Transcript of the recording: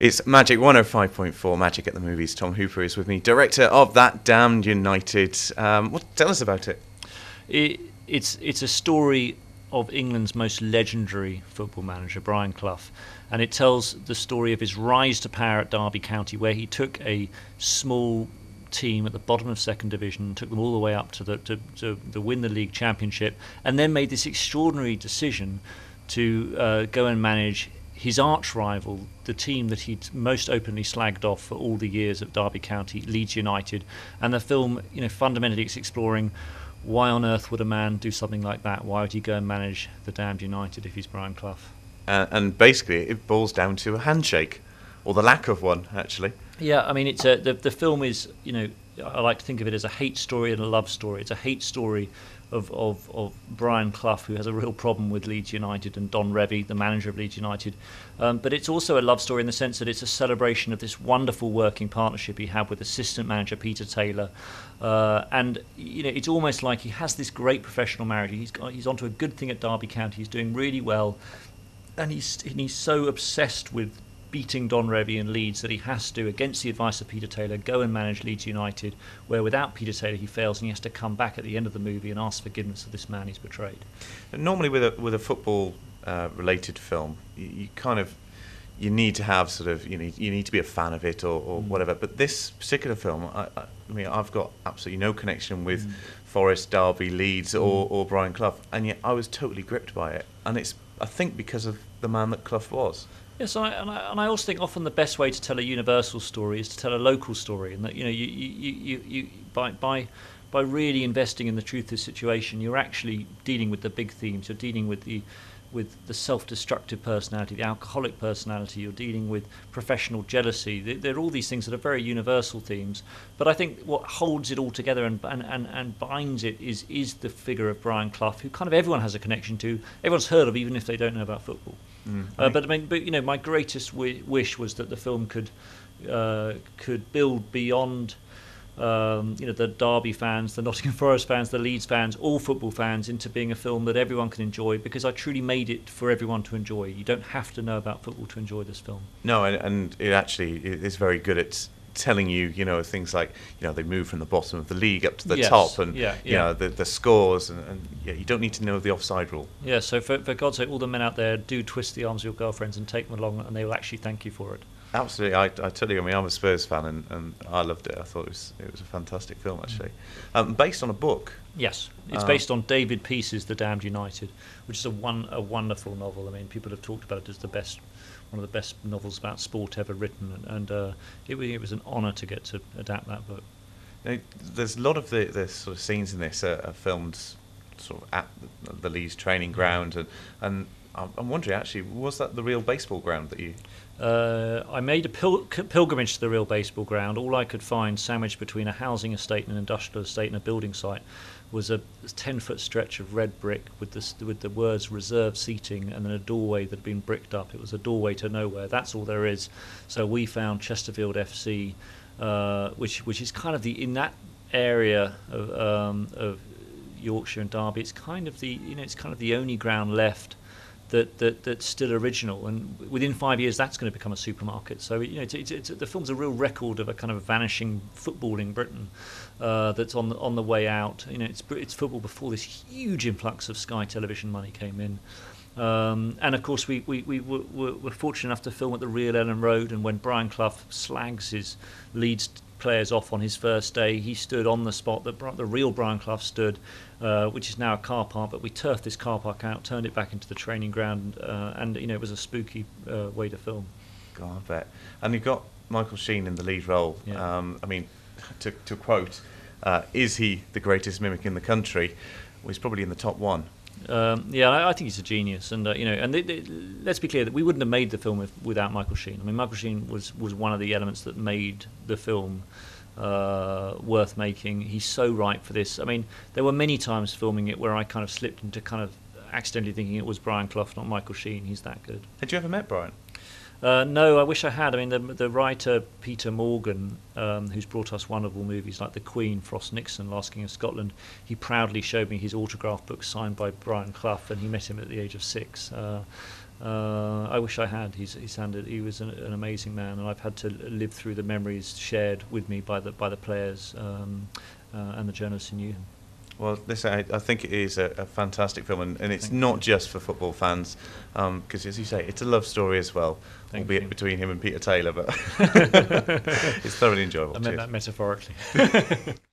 It's Magic 105.4, Magic at the Movies. Tom Hooper is with me, director of That Damned United. Tell us about it. It's a story of England's most legendary football manager, Brian Clough, and it tells the story of his rise to power at Derby County, where he took a small team at the bottom of second division, took them all the way up to win the league championship, and then made this extraordinary decision to go and manage his arch rival, the team that he'd most openly slagged off for all the years at Derby County, Leeds United. And the film, fundamentally it's exploring why on earth would a man do something like that? Why would he go and manage the damned United if he's Brian Clough? And basically it boils down to a handshake, or the lack of one, actually. Yeah, I mean, it's the film is, I like to think of it as a hate story and a love story. It's a hate story of Brian Clough, who has a real problem with Leeds United, and Don Revie, the manager of Leeds United. But it's also a love story in the sense that it's a celebration of this wonderful working partnership he had with assistant manager Peter Taylor. And it's almost like he has this great professional marriage. He's onto a good thing at Derby County. He's doing really well, and he's so obsessed with beating Don Revie and Leeds that he has to, against the advice of Peter Taylor, go and manage Leeds United, where without Peter Taylor he fails, and he has to come back at the end of the movie and ask forgiveness of this man he's betrayed. And normally with a football related film, you need to have sort of, you need to be a fan of it or whatever. But this particular film, I mean, I've got absolutely no connection with Forest, Derby, Leeds or Brian Clough, and yet I was totally gripped by it. And it's, I think, because of the man that Clough was. Yes, and I also think often the best way to tell a universal story is to tell a local story, and that you by really investing in the truth of the situation, you're actually dealing with the big themes. You're dealing with the self-destructive personality, the alcoholic personality. You're dealing with professional jealousy. There are all these things that are very universal themes. But I think what holds it all together and binds it is the figure of Brian Clough, who kind of everyone has a connection to, everyone's heard of, even if they don't know about football. But my greatest wish was that the film could build beyond the Derby fans, the Nottingham Forest fans, the Leeds fans, all football fans, into being a film that everyone can enjoy, because I truly made it for everyone to enjoy. You don't have to know about football to enjoy this film. No, and it actually is very good at telling you, things like, they move from the bottom of the league up to the top, and the scores, and you don't need to know the offside rule. Yeah, so for God's sake, all the men out there, do twist the arms of your girlfriends and take them along, and they will actually thank you for it. Absolutely, I tell you, I mean, I'm a Spurs fan, and I loved it. I thought it was a fantastic film, actually. Based on a book. Yes, it's based on David Peace's The Damned United, which is a wonderful novel. I mean, people have talked about it as one of the best novels about sport ever written, and it was an honour to get to adapt that book. Now, there's a lot of the sort of scenes in this are filmed sort of at the Leeds training ground, and I'm wondering, actually, was that the real baseball ground that you... I made a pilgrimage to the real baseball ground. All I could find, sandwiched between a housing estate and an industrial estate and a building site, was a 10-foot stretch of red brick with the words reserved seating, and then a doorway that had been bricked up. It was a doorway to nowhere. That's all there is. So we found Chesterfield FC, which is kind of in that area of Yorkshire and Derby. It's kind of the only ground left that's still original, and within 5 years that's going to become a supermarket. So the film's a real record of a kind of vanishing footballing Britain that's on the way out. It's football before this huge influx of Sky Television money came in, and of course we were fortunate enough to film at the real Ellen Road. And when Brian Clough slags his Leeds players off on his first day, he stood on the spot that the real Brian Clough stood, which is now a car park, but we turfed this car park out, turned it back into the training ground, and it was a spooky way to film. God, I bet. And you've got Michael Sheen in the lead role. Yeah. I mean, to quote, is he the greatest mimic in the country? Well, he's probably in the top one. I think he's a genius, and let's be clear that we wouldn't have made the film without Michael Sheen. I mean, Michael Sheen was one of the elements that made the film worth making. He's so right for this. I mean, there were many times filming it where I kind of slipped into kind of accidentally thinking it was Brian Clough, not Michael Sheen. He's that good. Had you ever met Brian? No, I wish I had. I mean, the writer Peter Morgan, who's brought us wonderful movies like The Queen, Frost Nixon, Last King of Scotland, he proudly showed me his autograph book signed by Brian Clough, and he met him at the age of 6. I wish I had. He was an amazing man, and I've had to live through the memories shared with me by the players and the journalists who knew him. Well, listen, I think it is a fantastic film, and it's not just for football fans, because as you say, it's a love story as well, albeit between him and Peter Taylor, but it's thoroughly enjoyable. I meant that metaphorically.